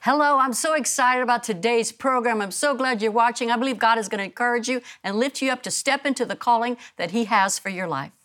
Hello, I'm so excited about today's program. I'm so glad you're watching. I believe God is going to encourage you and lift you up to step into the calling that He has for your life.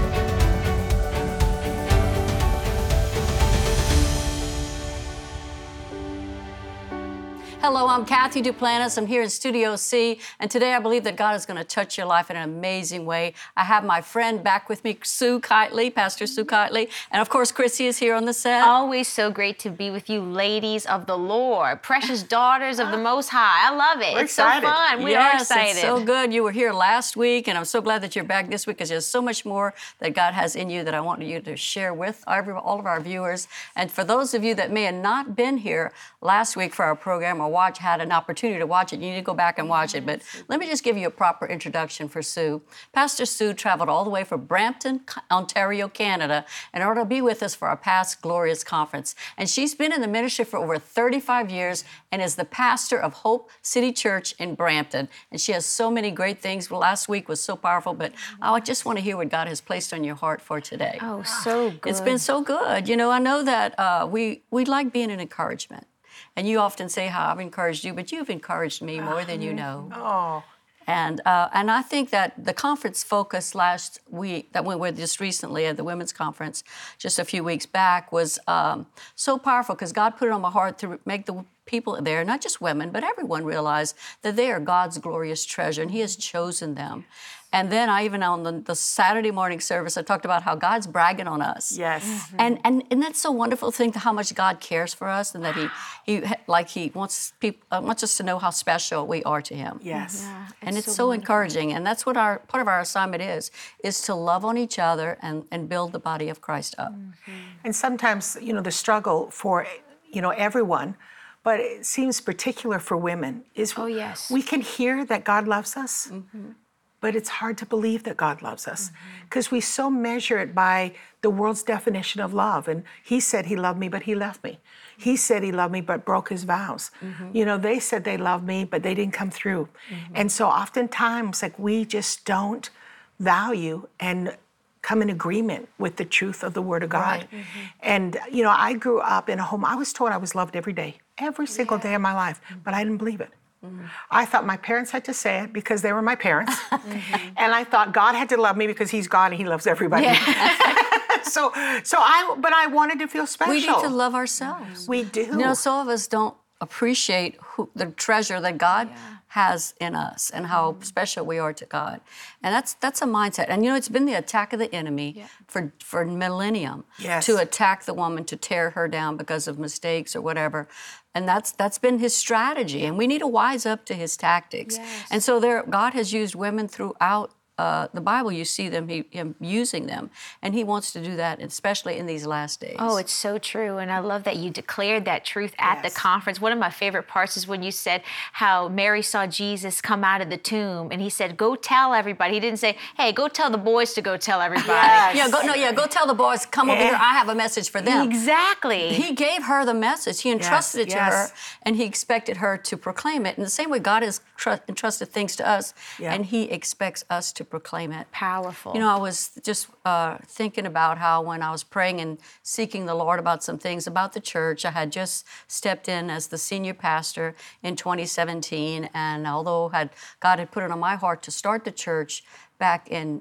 Hello, I'm Kathy Duplantis. I'm here in Studio C, and today I believe that God is going to touch your life in an amazing way. I have my friend back with me, Sue Kitely, Pastor Sue Kitely, and of course, Chrissy is here on the set. Always so great to be with you, ladies of the Lord, precious daughters of the Most High. I love it. We're It's excited. so fun. We are Yes, excited. it's so good. You were here last week, and I'm so glad that you're back this week because there's so much more that God has in you that I want you to share with all of our viewers. And for those of you that may have not been here last week for our program or had an opportunity to watch it, you need to go back and watch it. But let me just give you a proper introduction for Sue. Pastor Sue traveled all the way from Brampton, Ontario, Canada, in order to be with us for our past Glorious Conference. And she's been in the ministry for over 35 years and is the pastor of Hope City Church in Brampton. And she has so many great things. Well, last week was so powerful, but I just want to hear what God has placed on your heart for today. Oh, so good. It's been so good. You know, I know that we like being an encouragement. And you often say how I've encouraged you, but you've encouraged me more than you know. Oh. And I think that the conference focus last week, that we were just recently at the women's conference, just a few weeks back, was so powerful because God put it on my heart to make the people there, not just women, but everyone realize that they are God's glorious treasure and He has chosen them. And then I even on the Saturday morning service, I talked about how God's bragging on us. Yes. And that's so wonderful to think how much God cares for us and that He wants us to know how special we are to Him. Yes. Yeah, And it's so encouraging. And that's what part of our assignment is to love on each other and build the body of Christ up. And sometimes, the struggle for, everyone, but it seems particular for women is yes. we can hear that God loves us, but it's hard to believe that God loves us because we so measure it by the world's definition of love. And He said He loved me, but He left me. He said He loved me, but broke His vows. They said they loved me, but they didn't come through. And so oftentimes, we just don't value and come in agreement with the truth of the Word of God. Right. And, I grew up in a home, I was told I was loved every day, every single day of my life, but I didn't believe it. I thought my parents had to say it because they were my parents. And I thought God had to love me because He's God and He loves everybody. But I wanted to feel special. We need to love ourselves. We do. Some of us don't appreciate the treasure that God has in us and how special we are to God. And that's a mindset. And it's been the attack of the enemy for millennium to attack the woman, to tear her down because of mistakes or whatever. And that's been his strategy. And we need to wise up to his tactics. Yes. And so God has used women throughout the Bible. You see him using them. And He wants to do that, especially in these last days. Oh, it's so true. And I love that you declared that truth at the conference. One of my favorite parts is when you said how Mary saw Jesus come out of the tomb and He said, go tell everybody. He didn't say, hey, go tell the boys to go tell everybody. Yes. Go tell the boys, come over here. I have a message for them. Exactly. He gave her the message. He entrusted it to her, and He expected her to proclaim it. In the same way, God has entrusted things to us, and He expects us to proclaim it. Powerful. I was just thinking about how when I was praying and seeking the Lord about some things about the church, I had just stepped in as the senior pastor in 2017, and although God had put it on my heart to start the church back in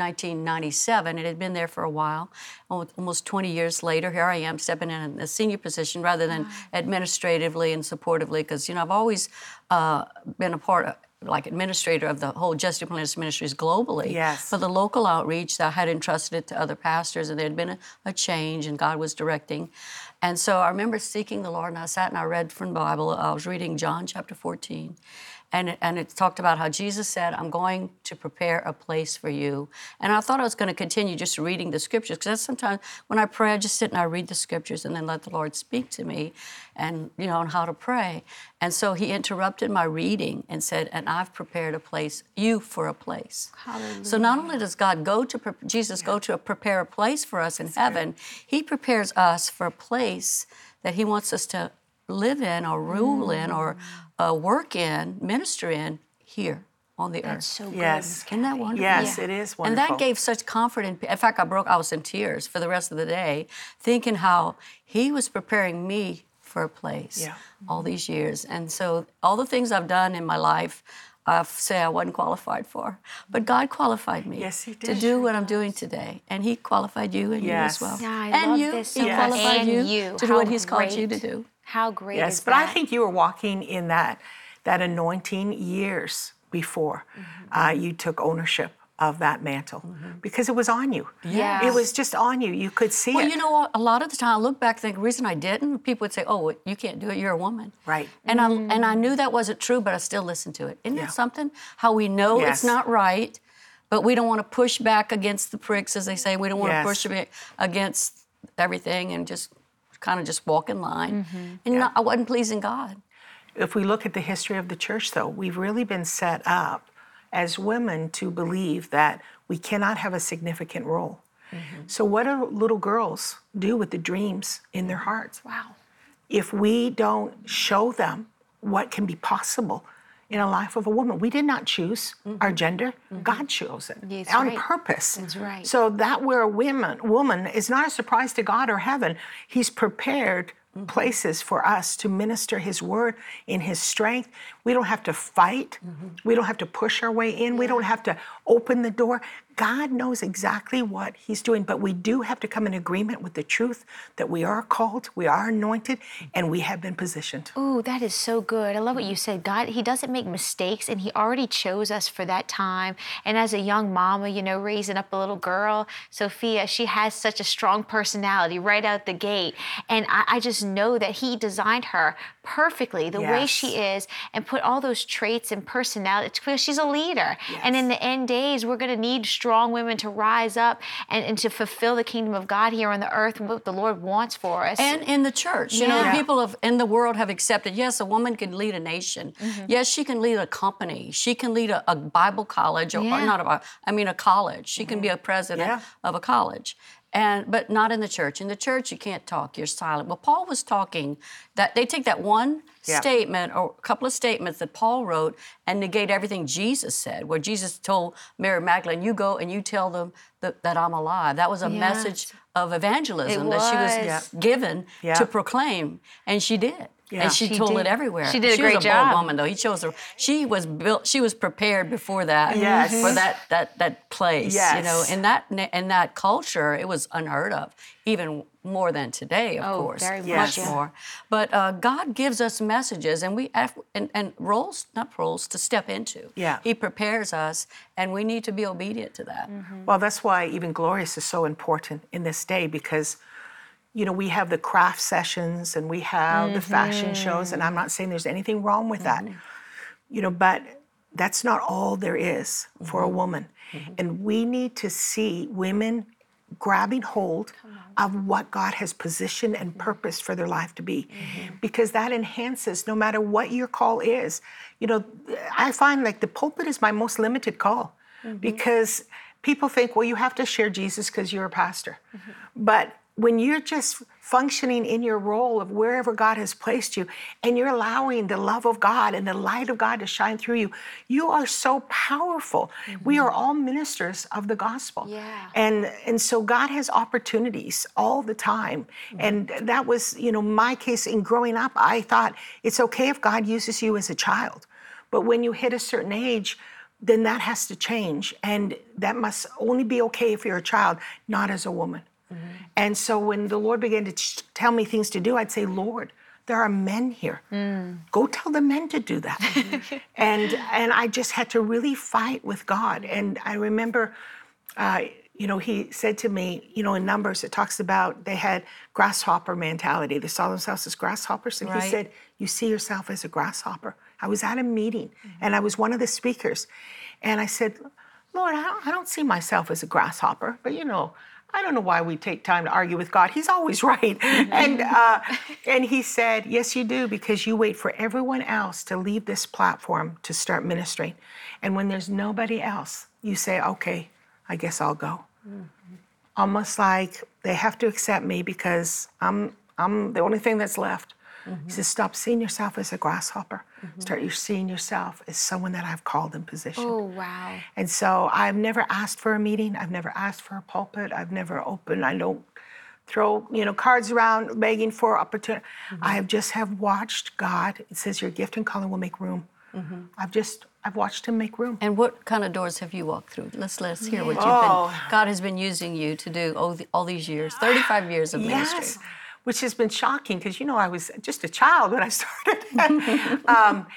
1997. It had been there for a while. Almost 20 years later, here I am stepping in a senior position rather than administratively and supportively, because, I've always been a part of, administrator of the whole Just Duplantis Ministries globally. Yes. For the local outreach, I had entrusted it to other pastors, and there had been a change, and God was directing. And so I remember seeking the Lord, and I sat and I read from the Bible. I was reading John chapter 14. And it talked about how Jesus said, I'm going to prepare a place for you. And I thought I was going to continue just reading the scriptures, because that's sometimes when I pray, I just sit and I read the scriptures and then let the Lord speak to me and, on how to pray. And so He interrupted my reading and said, and I've prepared you for a place. Hallelujah. So not only does Jesus go to prepare a place for us in heaven, He prepares us for a place that He wants us to live in or rule in or work in, minister in here on the That's earth. so good. Yes. Miss Isn't that Kathy. wonderful? Yes, Yeah. it is And wonderful. that gave such comfort. In fact, I was in tears for the rest of the day, thinking how He was preparing me for a place Yeah. all these years. And so all the things I've done in my life, I say I wasn't qualified for. But God qualified me Yes, He to did. do what I'm doing today. And He qualified you and you as Yes. well. Yeah, I and love you, this so He much. qualified And you, you. to do How what He's called you to great. do. How great Yes, is but that? I think you were walking in that anointing years before you took ownership of that mantle because it was on you. Yes. It was just on you. You could see Well, it. you know what? A lot of the time, I look back and think the reason I didn't, people would say, "Oh, well, you can't do it. You're a woman." Right. And I knew that wasn't true, but I still listened to it. Isn't Yeah. that something? How we know Yes. it's not right, but we don't want to push back against the pricks, as they say. We don't want Yes. to push back against everything and just kind of just walk in line. And Yeah. I wasn't pleasing God. If we look at the history of the church, though, we've really been set up as women to believe that we cannot have a significant role. So, what do little girls do with the dreams in their hearts? Wow. If we don't show them what can be possible in a life of a woman, we did not choose our gender. God chose it That's on right. purpose. That's right. So that where a woman is not a surprise to God or heaven. He's prepared places for us to minister His word in His strength. We don't have to fight. We don't have to push our way in. We don't have to open the door. God knows exactly what He's doing, but we do have to come in agreement with the truth that we are called, we are anointed, and we have been positioned. Ooh, that is so good. I love what you said. God, He doesn't make mistakes, and He already chose us for that time. And as a young mama, raising up a little girl, Sophia, she has such a strong personality right out the gate. And I just know that He designed her perfectly the way Yes. she is and put all those traits and personality because she's a leader. And in the end days, we're going to need strong women to rise up and to fulfill the kingdom of God here on the earth and what the Lord wants for us. And in the church, you know, Yeah. people in the world have accepted, yes, a woman can lead a nation. Yes, she can lead a company. She can lead a Bible college, or Yeah. not a college. She can be a president Yeah. of a college. But not in the church. In the church, you can't talk. You're silent. Well, Paul was talking that they take that one Yeah. statement or a couple of statements that Paul wrote and negate everything Jesus said, where Jesus told Mary Magdalene, you go and you tell them that I'm alive. That was a Yes. message of evangelism It that she was was. given Yeah. to proclaim, and she did. Yeah. And she told did. it everywhere. She did a She great was a bold job. woman, though. He chose her. She was built. She was prepared before that. Yes. For that place. Yes. You know, in that culture, it was unheard of. Even more than today, of Oh, course. very much, Much yeah. more. But God gives us messages, and we have, and roles, not roles, to step into. Yeah. He prepares us, and we need to be obedient to that. Well, that's why even Glorious is so important in this day because, we have the craft sessions and we have the fashion shows, and I'm not saying there's anything wrong with that, but that's not all there is for a woman. And we need to see women grabbing hold of what God has positioned and purposed for their life to be, because that enhances no matter what your call is. I find like the pulpit is my most limited call because people think, well, you have to share Jesus because you're a pastor. But when you're just functioning in your role of wherever God has placed you, and you're allowing the love of God and the light of God to shine through you, you are so powerful. We are all ministers of the gospel. Yeah. And so God has opportunities all the time. And that was, my case in growing up. I thought it's okay if God uses you as a child. But when you hit a certain age, then that has to change. And that must only be okay if you're a child, not as a woman. And so when the Lord began to tell me things to do, I'd say, Lord, there are men here. Go tell the men to do that. and I just had to really fight with God. And I remember, He said to me, in Numbers, it talks about they had grasshopper mentality. They saw themselves as grasshoppers. And He Right. said, you see yourself as a grasshopper. I was at a meeting and I was one of the speakers. And I said, Lord, I don't see myself as a grasshopper, but I don't know why we take time to argue with God. He's always right. And He said, yes, you do, because you wait for everyone else to leave this platform to start ministering. And when there's nobody else, you say, okay, I guess I'll go. Almost like they have to accept me because I'm the only thing that's left. He says, stop seeing yourself as a grasshopper. Start seeing yourself as someone that I've called and positioned. Oh, wow. And so I've never asked for a meeting. I've never asked for a pulpit. I've never opened. I don't throw, cards around, begging for opportunity. I just have watched God. It says your gift and calling will make room. I've watched him make room. And what kind of doors have you walked through? Let's hear what God has been using you to do all these years, 35 years of ministry. Yes, which has been shocking because, I was just a child when I started.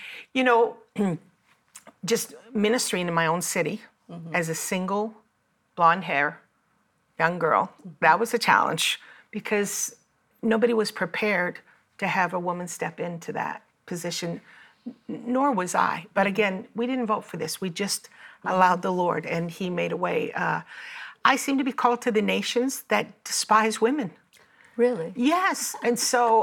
Just ministering in my own city as a single blonde hair young girl. That was a challenge because nobody was prepared to have a woman step into that position, nor was I. But again, we didn't vote for this. We just allowed the Lord, and he made a way. I seem to be called to the nations that despise women. Really? Yes. And so,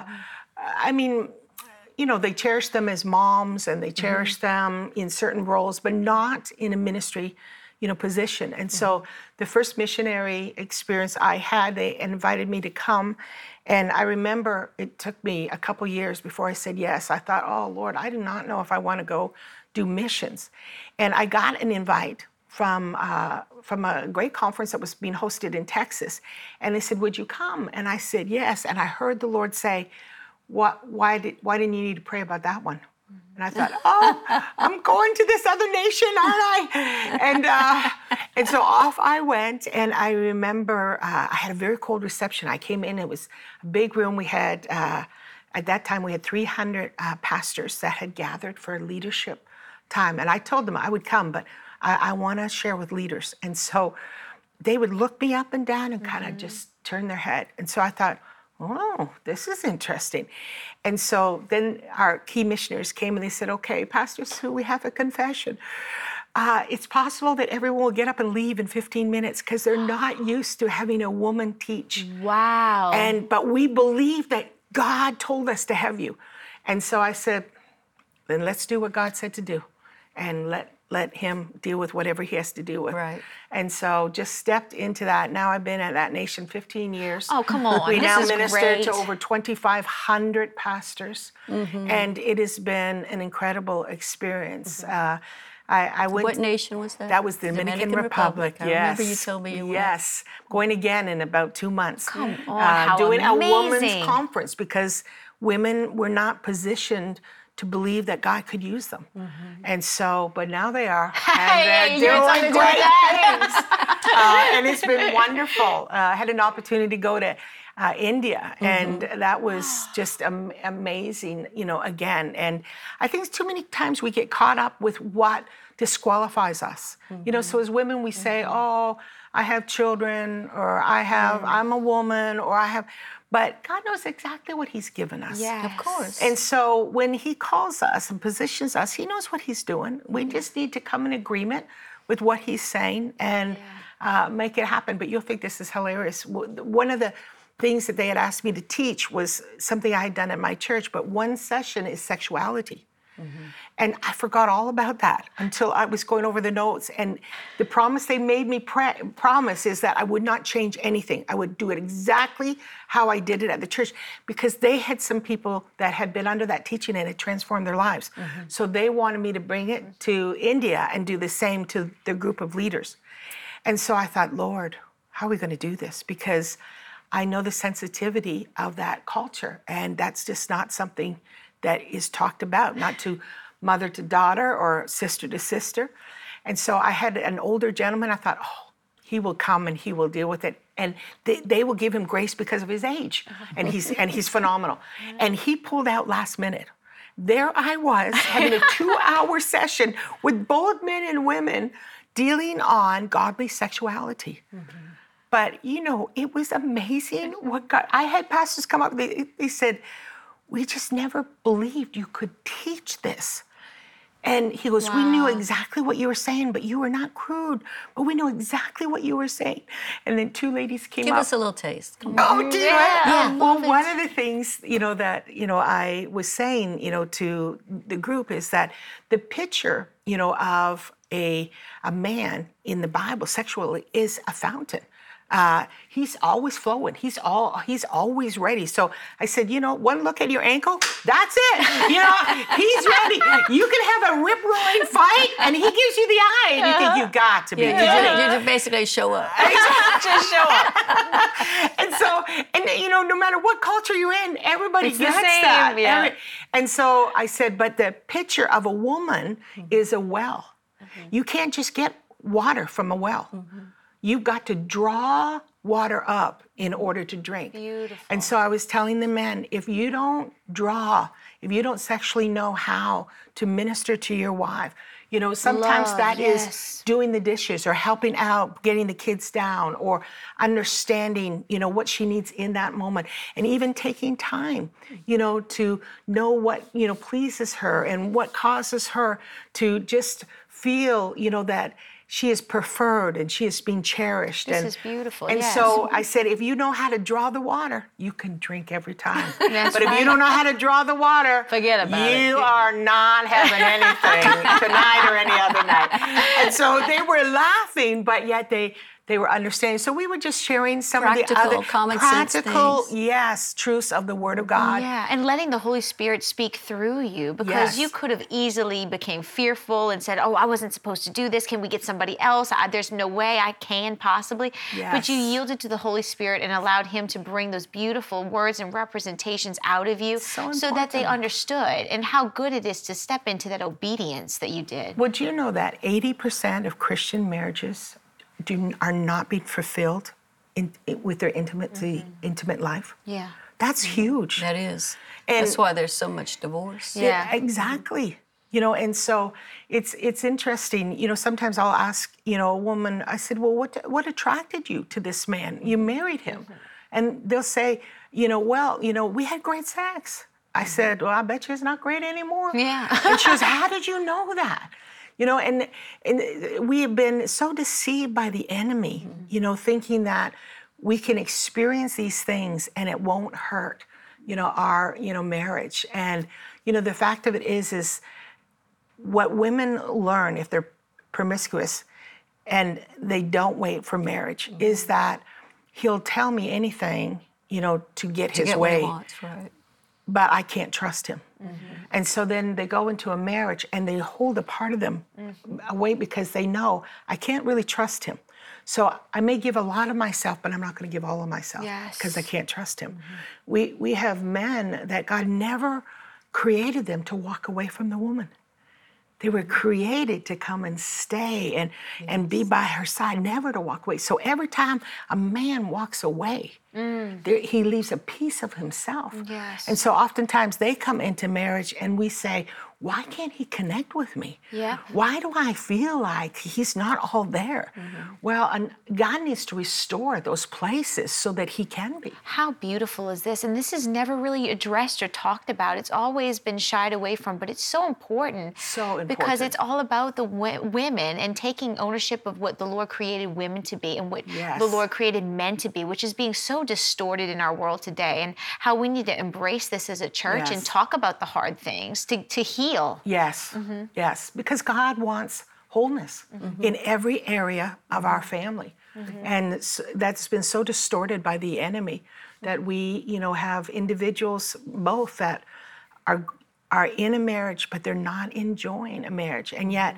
they cherish them as moms and they cherish them in certain roles, but not in a ministry, position. And so the first missionary experience I had, they invited me to come. And I remember it took me a couple years before I said yes. I thought, oh, Lord, I do not know if I want to go do missions. And I got an invite from a great conference that was being hosted in Texas. And they said, would you come? And I said, yes. And I heard the Lord say, why didn't you need to pray about that one? And I thought, oh, I'm going to this other nation, aren't I? And so off I went. And I remember I had a very cold reception. I came in, it was a big room. We had, at that time, we had 300 pastors that had gathered for leadership time. And I told them I would come, but I want to share with leaders. And so they would look me up and down and kind of just turn their head. And so I thought, oh, this is interesting. And so then our key missionaries came and they said, okay, Pastor Sue, we have a confession. It's possible that everyone will get up and leave in 15 minutes because they're not used to having a woman teach. Wow. But we believe that God told us to have you. And so I said, then let's do what God said to do and let him deal with whatever he has to deal with. Right. And so just stepped into that. Now I've been at that nation 15 years. Oh, come on. We This now is minister great. to over 2,500 pastors. And it has been an incredible experience. I went. What nation was that? That was the Dominican Republic. I remember you told me you went. Yes, going again in about 2 months. Come on, how doing amazing. a women's conference because women were not positioned to believe that God could use them. And so, but now they are. And they're doing great things. And it's been wonderful. I had an opportunity to go to India, and that was just amazing, again. And I think too many times we get caught up with what disqualifies us. So as women, we say, oh, I have children, or I'm a woman, or but God knows exactly what he's given us. Yes. Of course. And so when he calls us and positions us, he knows what he's doing. We just need to come in agreement with what he's saying and make it happen. But you'll think this is hilarious. One of the things that they had asked me to teach was something I had done at my church, but one session is sexuality. And I forgot all about that until I was going over the notes. And the promise they made me promise is that I would not change anything. I would do it exactly how I did it at the church, because they had some people that had been under that teaching and it transformed their lives. So they wanted me to bring it to India and do the same to their group of leaders. And so I thought, Lord, how are we going to do this? Because I know the sensitivity of that culture, and that's just not something that is talked about, not to mother to daughter or sister to sister. And so I had an older gentleman. I thought, oh, he will come and he will deal with it. And they will give him grace because of his age. And he's phenomenal. And he pulled out last minute. There I was having a 2-hour session with both men and women dealing on godly sexuality. But, it was amazing what God, I had pastors come up, they said, we just never believed you could teach this. And he goes, we knew exactly what you were saying, but you were not crude. But we know exactly what you were saying. And then 2 ladies came up. Give us a little taste. Come on. Oh, do you? Yeah. Well, one of the things, that, I was saying, to the group is that the picture, of a man in the Bible sexually is a fountain. He's always flowing. He's always ready. So I said, one look at your ankle, that's it. He's ready. You can have a rip-roaring fight, and he gives you the eye, and you think you got to be. You just basically show up. Just show up. And no matter what culture you're in, everybody It's the gets same, that. yeah. And so I said, but the picture of a woman is a well. You can't just get water from a well. You've got to draw water up in order to drink. Beautiful. And so I was telling the men, if you don't sexually know how to minister to your wife, sometimes Love, that is yes. doing the dishes or helping out, getting the kids down, or understanding, what she needs in that moment. And even taking time, to know what, pleases her and what causes her to just feel, that she is preferred and she is being cherished. This is beautiful, And yes. so I said, if you know how to draw the water, you can drink every time. That's But if right. you don't know how to draw the water, Forget about it. you are not having anything tonight or any other night. And so they were laughing, but yet they were understanding. So we were just sharing some of the Practical, other common sense practical, things. yes, truths of the Word of God. Yeah, and letting the Holy Spirit speak through you, because Yes. you could have easily became fearful and said, "Oh, I wasn't supposed to do this. Can we get somebody else? There's no way I can possibly." But you Yes. yielded to the Holy Spirit and allowed Him to bring those beautiful words and representations out of you, So that they important. understood, and how good it is to step into that obedience that you did. Would you know that 80% of Christian marriages are not being fulfilled with their intimate life? Yeah. That's huge. That is. And- That's why there's so much divorce. Yeah. Exactly. And so it's interesting. Sometimes I'll ask, a woman, I said, well, what attracted you to this man? You married him. And they'll say, we had great sex. I said, well, I bet you it's not great anymore. Yeah. And she goes, how did you know that? And we have been so deceived by the enemy, thinking that we can experience these things and it won't hurt, our, marriage. And, the fact of it is what women learn if they're promiscuous and they don't wait for marriage is that he'll tell me anything, to get his Get way. what he wants, right? But I can't trust him. And so then they go into a marriage and they hold a part of them away because they know I can't really trust him. So I may give a lot of myself, but I'm not going to give all of myself Yes. because I can't trust him. We have men that God never created them to walk away from the woman. They were created to come and stay and be by her side, never to walk away. So every time a man walks away, he leaves a piece of himself. Yes. And so oftentimes they come into marriage and we say, why can't he connect with me? Yeah. Why do I feel like he's not all there? Well, and God needs to restore those places so that he can be. How beautiful is this? And this is never really addressed or talked about. It's always been shied away from, but it's so important. So important. Because it's all about the women and taking ownership of what the Lord created women to be and what Yes. the Lord created men to be, which is being so distorted in our world today, and how we need to embrace this as a church and Yes. talk about the hard things to heal. Yes, yes, because God wants wholeness in every area of our family. And that's been so distorted by the enemy that we, have individuals both that are in a marriage, but they're not enjoying a marriage. And yet,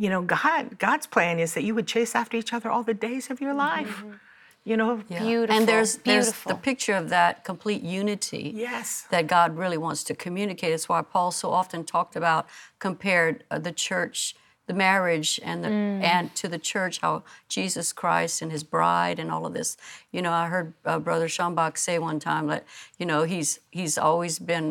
God's plan is that you would chase after each other all the days of your life. Yeah. Beautiful, And there's beautiful. the picture of that complete unity Yes. that God really wants to communicate. It's why Paul so often talked about, compared the church, the marriage, and to the church, how Jesus Christ and his bride and all of this. I heard Brother Schambach say one time that, he's always been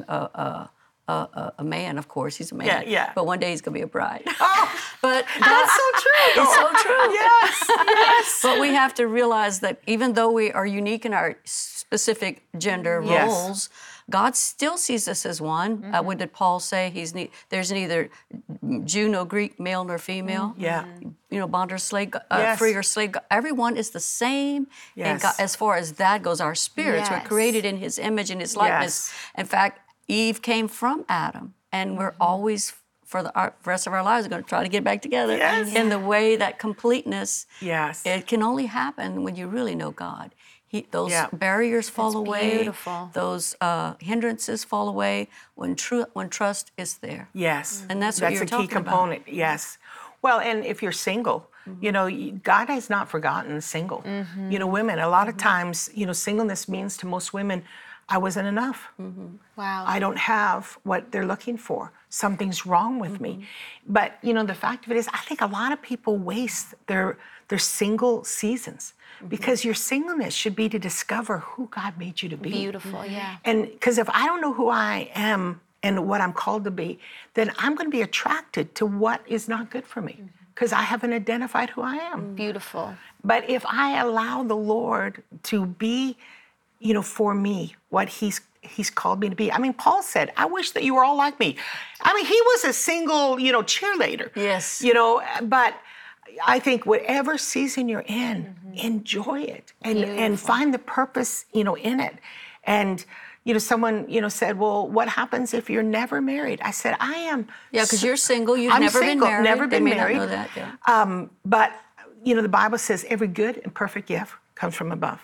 a man, of course, he's a man. Yeah. But one day he's going to be a bride. Oh, But that's so true. it's so true. Yes, yes. But we have to realize that even though we are unique in our specific gender Yes. roles, God still sees us as one. What did Paul say? There's neither Jew nor Greek, male nor female. Yeah. Bond or slave, Yes. free or slave. Everyone is the same. Yes. And God, as far as that goes, our spirits were Yes. created in His image and His likeness. Yes. In fact, Eve came from Adam, and we're always for the rest of our lives, we're going to try to get back together Yes. in the way that completeness. Yes. It can only happen when you really know God. Those Yeah. barriers fall That's away. beautiful. Those hindrances fall away when trust is there. Yes. And that's what you're a key talking about. component. Yes. Well, and if you're single, you know, God has not forgotten single. You know, women, a lot of times, you know, singleness means to most women, I wasn't enough. Wow. I don't have what they're looking for. Something's wrong with me. But, you know, the fact of it is, I think a lot of people waste their single seasons because your singleness should be to discover who God made you to be. Beautiful, yeah. And because if I don't know who I am and what I'm called to be, then I'm going to be attracted to what is not good for me because I haven't identified who I am. Beautiful. But if I allow the Lord to be, you know, for me, what He's called me to be. I mean, Paul said, I wish that you were all like me. I mean, he was a single, you know, cheerleader. Yes. You know, but I think whatever season you're in, enjoy it and find the purpose, you know, in it. And, you know, someone, you know, said, well, what happens if you're never married? I said, I am. Yeah, because you're single. You've I'm never single, been married. never They been may married. not know that. Yeah. But, you know, the Bible says every good and perfect gift comes from above.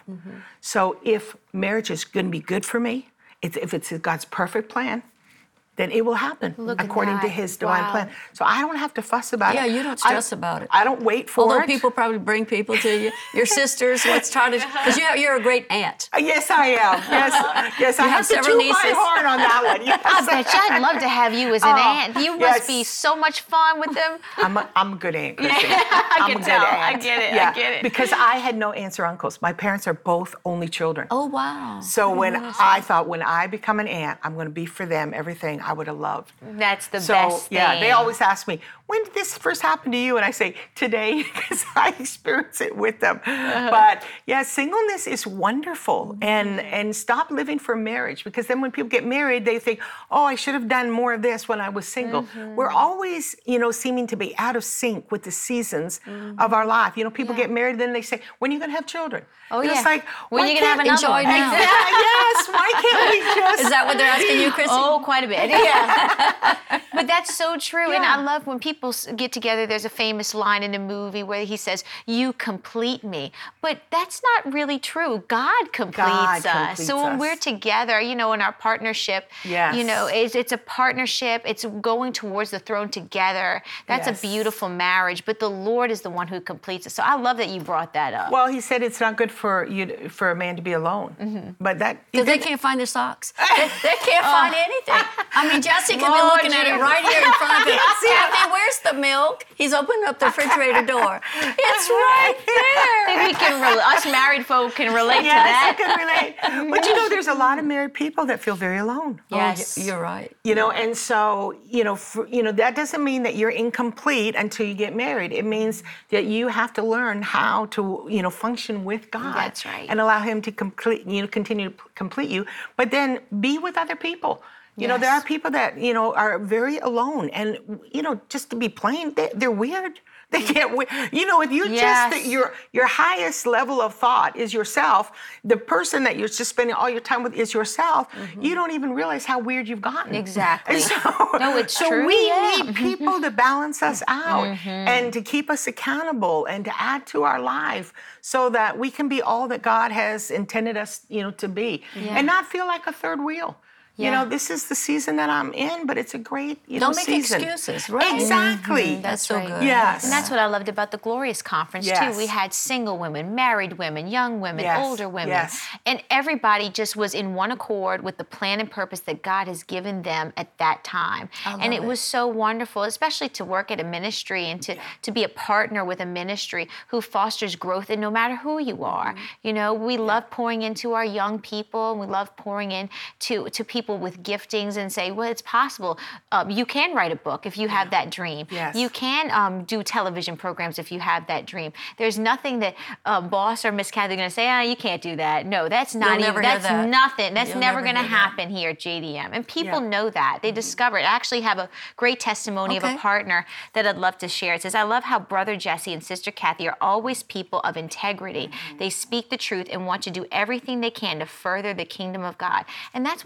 So if marriage is going to be good for me, if it's God's perfect plan, then it will happen Look at according to that. His divine Wow. plan. So I don't have to fuss about Yeah, it. you don't stress about it. I don't wait for Although it. people probably bring people to you, your sisters. Let's try to, because you're a great aunt. Yes, I am. Yes, I have have to several toot my nieces. horn on that one. Yes. I bet you I'd love to have you as an aunt. You yes. must be so much fun with them. I'm a good aunt, Christy. I I'm can a good tell. I aunt. get it. Yeah, I get it. because I had no aunts or uncles. My parents are both only children. Oh, wow. So when I thought, when I become an aunt, I'm going to be for them everything I would have loved. That's the So best thing. yeah, they always ask me, when did this first happen to you? And I say, today, because I experience it with them. But yeah, singleness is wonderful. And stop living for marriage, because then when people get married, they think, oh, I should have done more of this when I was single. We're always, you know, seeming to be out of sync with the seasons of our life. You know, people get married, then they say, when are you going to have children? Oh, And yeah. It's like, When why you gonna have can't- another one? Enjoy now. Yes, why can't we just... Is that what they're asking you, Chrissy? Oh, quite a bit. Yeah. But that's so true. And Yeah. I love when people get together, there's a famous line in a movie where he says, you complete me. But that's not really true. God completes us. So when us. we're together, you know, in our partnership, Yes. you know, it's a partnership. It's going towards the throne together. That's Yes. a beautiful marriage. But the Lord is the one who completes us. So I love that you brought that up. Well, he said it's not good for a man to be alone. But that... Because they can't find their socks. They can't find anything. I mean, Jesse could be Lord looking at it right here in front of him. Kathy, where's the milk? He's opening up the refrigerator door. It's right there. I think we can us married folk can relate Yes, to I that. can relate. But you know, there's a lot of married people that feel very alone. Yes. You're right. You know, and so, you know, that doesn't mean that you're incomplete until you get married. It means that you have to learn how to, you know, function with God. That's right. And allow Him to continue to complete you. But then be with other people. You know, there Yes. are people that, you know, are very alone. And, you know, just to be plain, they're weird. They get, you know, if you Yes. just, your highest level of thought is yourself, the person that you're just spending all your time with is yourself, you don't even realize how weird you've gotten. Exactly. And so, No, it's so true, we yeah. need people to balance us out and to keep us accountable and to add to our life so that we can be all that God has intended us, you know, to be and not feel like a third wheel. You Yeah. know, this is the season that I'm in, but it's a great, you know, Don't make season. excuses, right? Exactly. That's so right. good. Yes. And that's what I loved about the Glorious Conference, Yes. too. We had single women, married women, young women, Yes. older women. Yes. And everybody just was in one accord with the plan and purpose that God has given them at that time. And it was so wonderful, especially to work at a ministry and to be a partner with a ministry who fosters growth in no matter who you are. You know, we love pouring into our young people, and we love pouring in to people with giftings and say, well, it's possible. You can write a book if you have that dream. Yes. You can do television programs if you have that dream. There's nothing that boss or Miss Kathy are going to say, you can't do that. No, that's not You'll even, never hear that's that. nothing. That's You'll never never going to hear that. happen here at JDM. And people Yeah. know that. They discover it. I actually have a great testimony of Okay. a partner that I'd love to share. It says, I love how Brother Jesse and Sister Kathy are always people of integrity. They speak the truth and want to do everything they can to further the kingdom of God. And that's what this program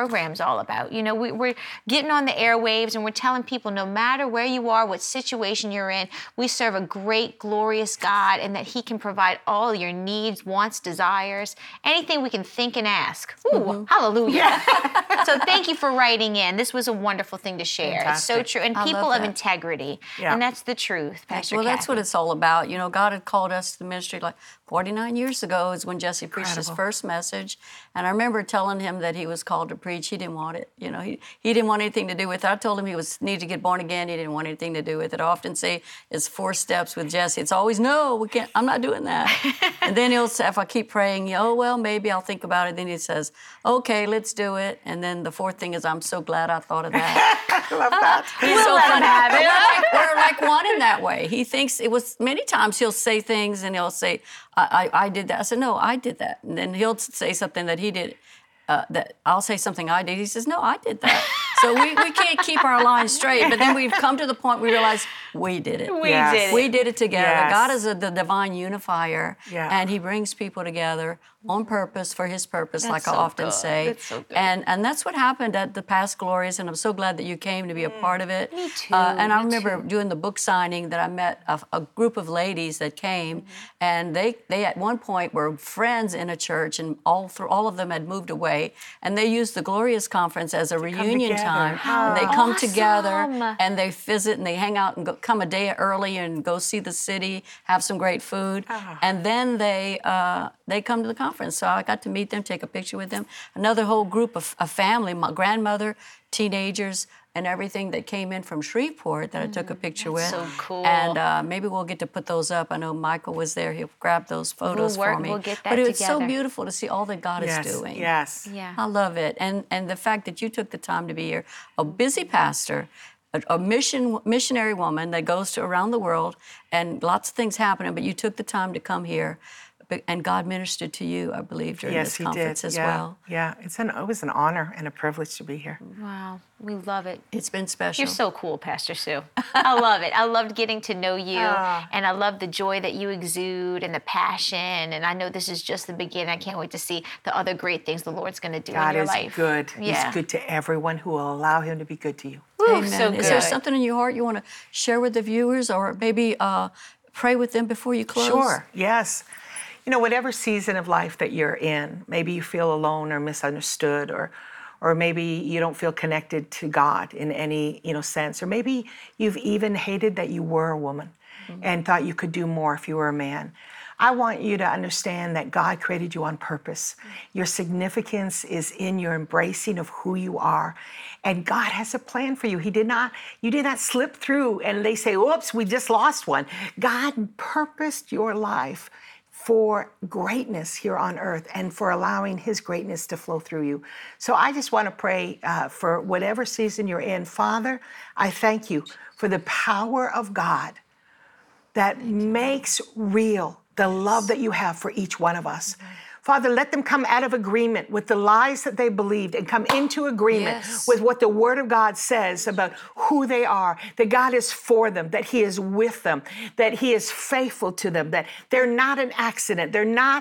program's all about. You know, we're getting on the airwaves and we're telling people no matter where you are, what situation you're in, we serve a great, glorious God, and that He can provide all your needs, wants, desires, anything we can think and ask. Ooh, hallelujah. So thank you for writing in. This was a wonderful thing to share. Fantastic. It's so true. And I people love of that. integrity. Yeah. And that's the truth, Pastor Well, that's what Kathy. it's all about. You know, God had called us to the ministry like 49 years ago is when Jesse preached his Incredible. first message. And I remember telling him that he was called to preach. He didn't want it. You know, he didn't want anything to do with it. I told him he needed to get born again. He didn't want anything to do with it. I often say it's 4 steps with Jesse. It's always, no, we can't, I'm not doing that. And then he'll say, if I keep praying, oh, well, maybe I'll think about it. Then he says, okay, let's do it. And then the 4th thing is, I'm so glad I thought of that. I love that. He's so let him funny. have it. We're like one in that way. He thinks it was, many times he'll say things and he'll say, I did that. I said, no, I did that. And then he'll say something that he did, that I'll say something I did. He says, no, I did that. So we can't keep our lines straight. But then we've come to the point we realize we did it. We Yes. did it. We did it together. Yes. God is the divine unifier, Yeah. and He brings people together on purpose for His purpose, That's like I so often good. say. That's so good. And that's what happened at the Past Glorious, and I'm so glad that you came to be a part of it. Me too, And I me remember too. doing the book signing that I met a group of ladies that came, and they at one point were friends in a church, and all of them had moved away, and they used the Glorious Conference as a reunion together. time. How And they come awesome. together and they visit and they hang out and come a day early and go see the city, have some great food, and then they come to the conference. So I got to meet them, take a picture with them. Another whole group of a family, my grandmother, teenagers, and everything that came in from Shreveport that I took a picture with. so cool. And maybe we'll get to put those up. I know Michael was there. He'll grab those photos for me. We'll get that but it's so together. beautiful to see all that God Yes. is doing. Yes. Yeah. I love it. And the fact that you took the time to be here, a busy pastor, a missionary woman that goes to around the world, and lots of things happening, but you took the time to come here, and God ministered to you, I believe, during Yes, this He conference did. as Yeah. well. Yeah. It was an honor and a privilege to be here. Wow, we love it. It's been special. You're so cool, Pastor Sue. I love it. I loved getting to know you, Ah. and I love the joy that you exude and the passion. And I know this is just the beginning. I can't wait to see the other great things the Lord's going to do God in your is life. good. Yeah. He's good to everyone who will allow Him to be good to you. Woo, Amen. so Is there good. something in your heart you want to share with the viewers, or maybe pray with them before you close? Sure, yes. You know, whatever season of life that you're in, maybe you feel alone or misunderstood, or maybe you don't feel connected to God in any, sense, or maybe you've even hated that you were a woman and thought you could do more if you were a man. I want you to understand that God created you on purpose. Your significance is in your embracing of who you are. And God has a plan for you. You did not slip through and they say, oops, we just lost one. God purposed your life for greatness here on earth and for allowing His greatness to flow through you. So I just want to pray for whatever season you're in. Father, I thank you for the power of God that makes real the love that you have for each one of us. Father, let them come out of agreement with the lies that they believed and come into agreement Yes. with what the Word of God says about who they are, that God is for them, that He is with them, that He is faithful to them, that they're not an accident, they're not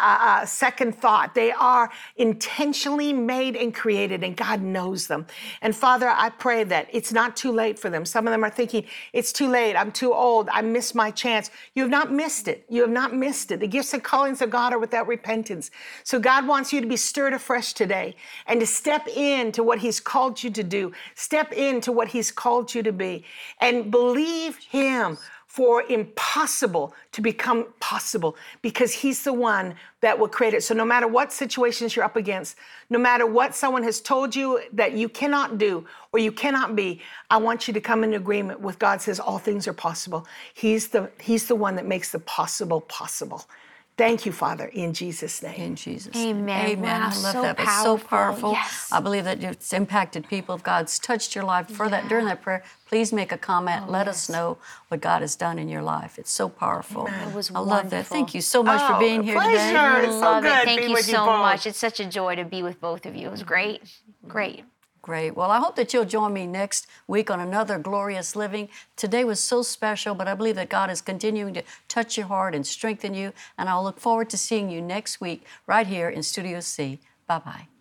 a second thought. They are intentionally made and created, and God knows them. And Father, I pray that it's not too late for them. Some of them are thinking, it's too late, I'm too old, I missed my chance. You have not missed it. You have not missed it. The gifts and callings of God are without repentance. So God wants you to be stirred afresh today and to step into what He's called you to do. Step into what He's called you to be and believe Him for impossible to become possible, because He's the one that will create it. So no matter what situations you're up against, no matter what someone has told you that you cannot do or you cannot be, I want you to come in agreement with God says all things are possible. He's the one that makes the possible possible. Thank you, Father, in Jesus' name. In Jesus' Amen. name. Amen. Wow, I love so that. It's so powerful. powerful. Yes. I believe that it's impacted people. If God's touched your life for that during that prayer, please make a comment. Let us know what God has done in your life. It's so powerful. It was I love that. wonderful. Thank you so much for being here pleasure. today. It's so Love good it. Thank being you with you so both. much. It's such a joy to be with both of you. It was great. Great. Great. Well, I hope that you'll join me next week on another Glorious Living. Today was so special, but I believe that God is continuing to touch your heart and strengthen you. And I'll look forward to seeing you next week right here in Studio C. Bye-bye.